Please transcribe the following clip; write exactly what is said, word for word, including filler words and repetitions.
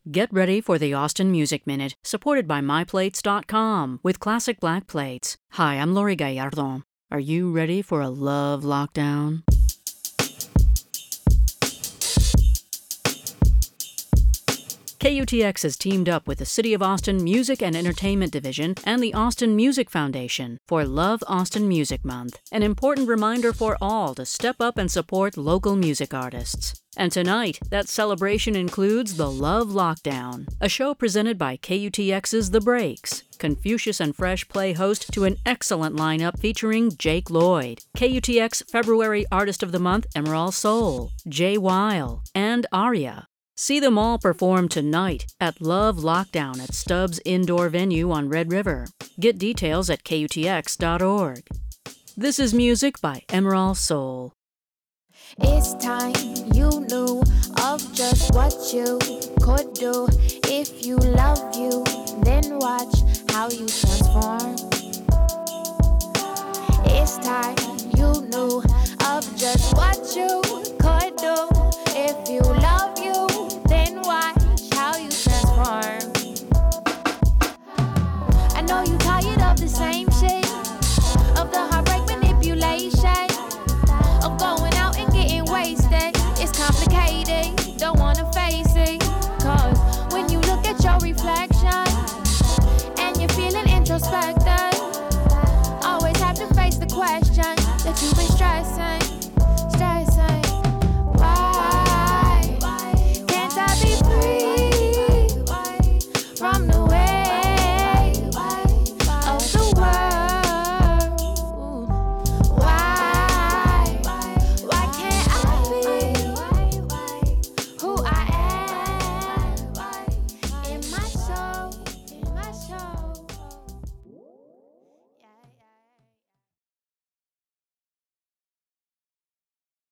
Get ready for the Austin Music Minute, supported by my plates dot com with classic black plates. Hi, I'm Lori Gallardo. Are you ready for a love lockdown? K U T X has teamed up with the City of Austin Music and Entertainment Division and the Austin Music Foundation for Love Austin Music Month, an important reminder for all to step up and support local music artists. And tonight, that celebration includes the Love Lockdown, a show presented by K U T X's The Breaks. Confucius and Fresh play host to an excellent lineup featuring Jake Lloyd, K U T X February Artist of the Month Emerald Soul, Jay Weil, and Aria. See them all perform tonight at Love Lockdown at Stubbs Indoor Venue on Red River. Get details at K U T X dot org. This is music by Emerald Soul. It's time you knew of just what you could do. If you love you, then watch how you transform. It's time you knew of just what you